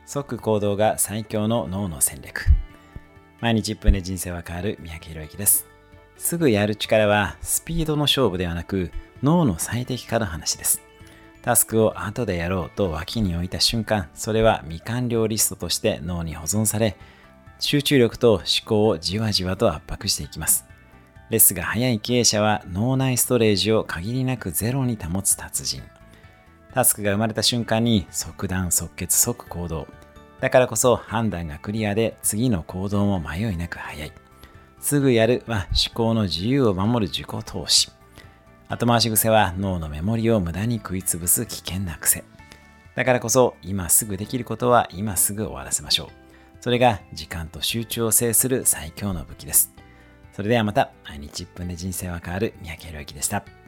即行動が最強の脳の戦略。毎日1分で人生は変わる三宅宏之です。すぐやる力はスピードの勝負ではなく脳の最適化の話です。タスクを後でやろうと脇に置いた瞬間、それは未完了リストとして脳に保存され、集中力と思考をじわじわと圧迫していきます。ですが早い経営者は脳内ストレージを限りなくゼロに保つ達人。タスクが生まれた瞬間に即断即決即行動。だからこそ判断がクリアで次の行動も迷いなく早い。すぐやるは思考の自由を守る自己投資。後回し癖は脳のメモリを無駄に食いつぶす危険な癖。だからこそ今すぐできることは今すぐ終わらせましょう。それが時間と集中を制する最強の武器です。それではまた、毎日1分で人生は変わる三宅宏之でした。